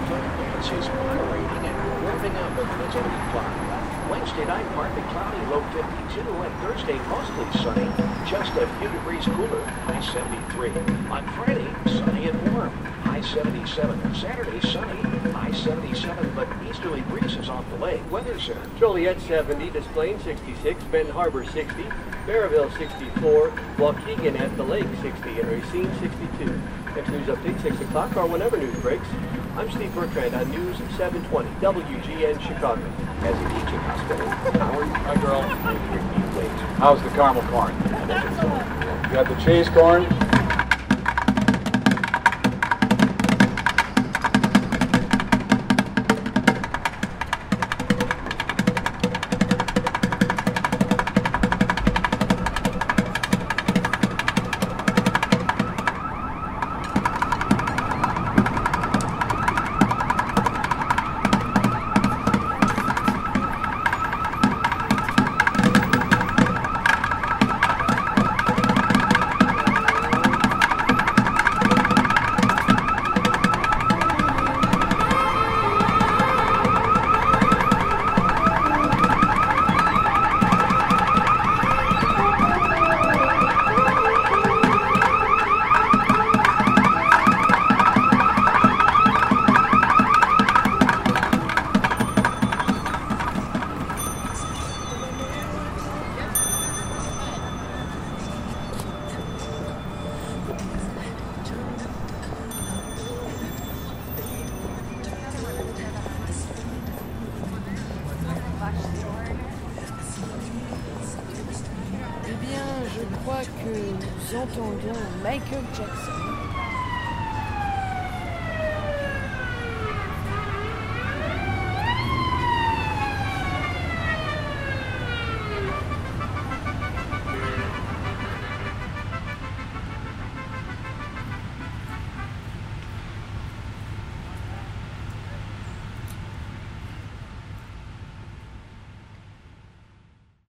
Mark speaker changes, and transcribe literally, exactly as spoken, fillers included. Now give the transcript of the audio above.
Speaker 1: afternoon winds is moderating and warming up at seventy-five. Wednesday night, partly cloudy, low fifty-two, and Thursday, mostly sunny, just a few degrees cooler, high seventy-three. On Friday, sunny and warm, high seventy-seven. Saturday, sunny, high seventy-seven, but easterly breezes off the lake. Weather Center.
Speaker 2: Joliet seventy, Des Plaines sixty-six, Benton Harbor sixty, Maryville sixty-four, Waukegan at the lake sixty, and Racine sixty-two. Next news update, six o'clock or whenever news breaks. I'm Steve Bertrand on News seven twenty, W G N Chicago.
Speaker 1: As a teaching hospital, Howard,
Speaker 3: Hi, girl.
Speaker 1: wait.
Speaker 3: How's the caramel corn? You got the cheese corn?
Speaker 4: Eh bien, je crois que nous entendons Michael Jackson.